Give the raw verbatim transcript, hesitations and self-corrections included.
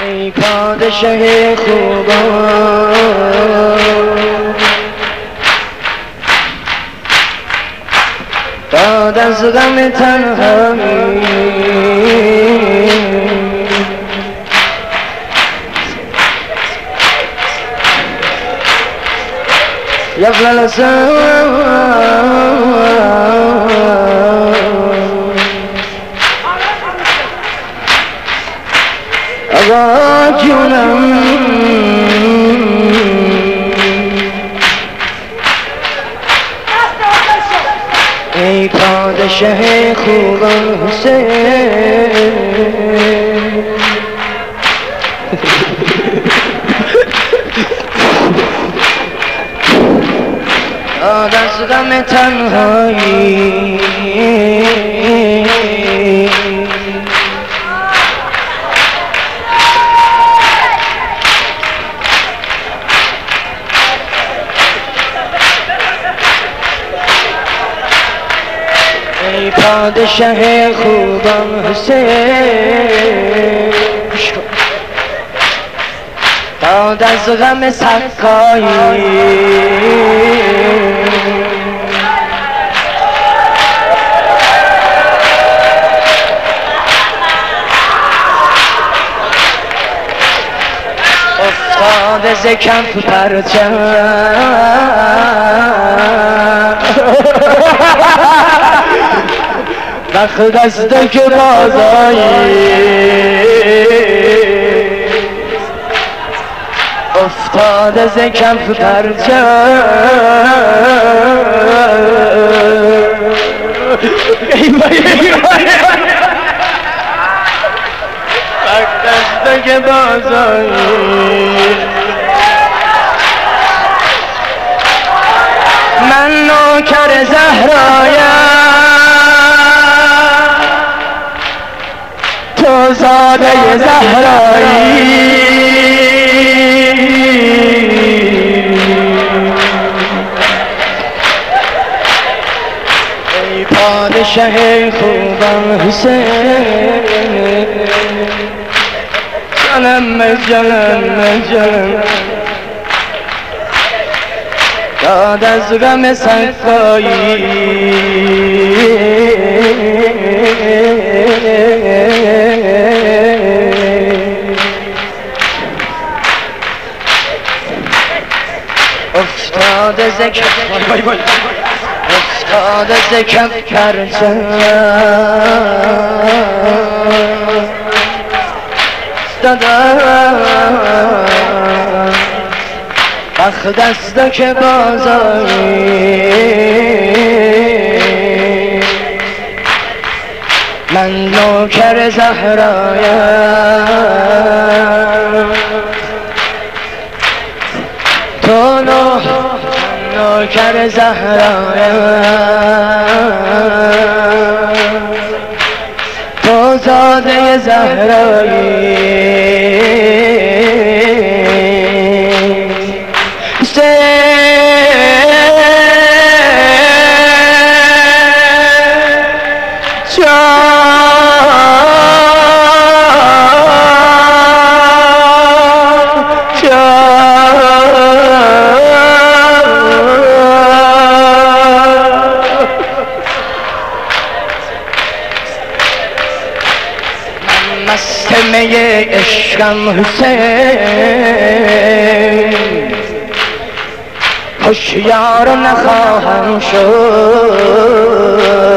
ای پادشه خوبان بعد از غم تنهایی يفلل آقا جونم ای پادشه خوبان حسین بعد از غم تنهایی ای پادشه خوبان حسین بعد از غم سقایی افتاده ز کف پرچم وقت دسته که بازایی افتاده ز کف پرچم وقت دسته که بازایی من نوکر زهرایم تو زاده زهرایی ای پادشه خوبان حسین جانم جانم جانم بعد از غم سقایی افتاده ز کف افتاده ز کف پرچم دادم وقت دسته که بازایی من نوکر زهرایم تو نوکر زهرایم تو زاده زهرایی مست می عشقم حسین هوشیار نخواهم شد